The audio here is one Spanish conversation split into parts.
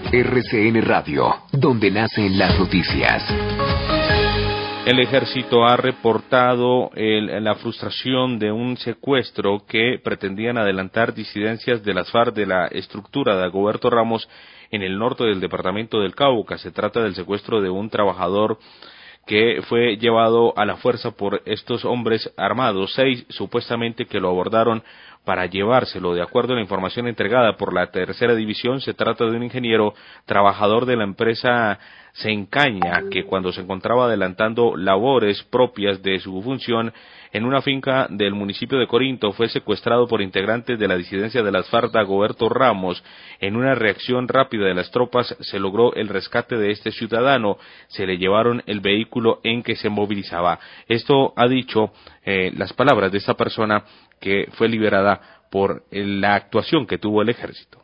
RCN Radio, donde nacen las noticias. El ejército ha reportado la frustración de un secuestro que pretendían adelantar disidencias de las FARC de la estructura de Dagoberto Ramos en el norte del departamento del Cauca. Se trata del secuestro de un trabajador que fue llevado a la fuerza por estos hombres armados, 6 supuestamente que lo abordaron para llevárselo. De acuerdo a la información entregada por la tercera división, se trata de un ingeniero trabajador de la empresa Sencaña, que cuando se encontraba adelantando labores propias de su función en una finca del municipio de Corinto, fue secuestrado por integrantes de la disidencia de las FARC Dagoberto Ramos. En una reacción rápida de las tropas se logró el rescate de este ciudadano, se le llevaron el vehículo en que se movilizaba. Esto ha dicho las palabras de esta persona que fue liberada por la actuación que tuvo el ejército.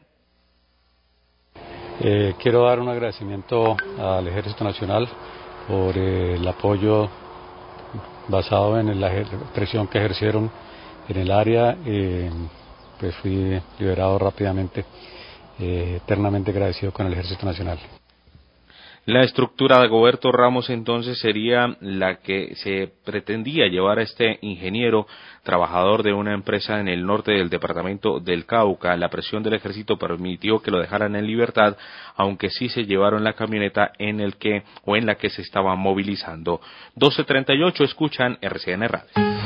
Quiero dar un agradecimiento al Ejército Nacional por el apoyo basado en la presión que ejercieron en el área. Pues fui liberado rápidamente, eternamente agradecido con el Ejército Nacional. La estructura de Dagoberto Ramos entonces sería la que se pretendía llevar a este ingeniero trabajador de una empresa en el norte del departamento del Cauca. La presión del ejército permitió que lo dejaran en libertad, aunque sí se llevaron la camioneta en la que se estaba movilizando. 12:38, escuchan RCN Radio.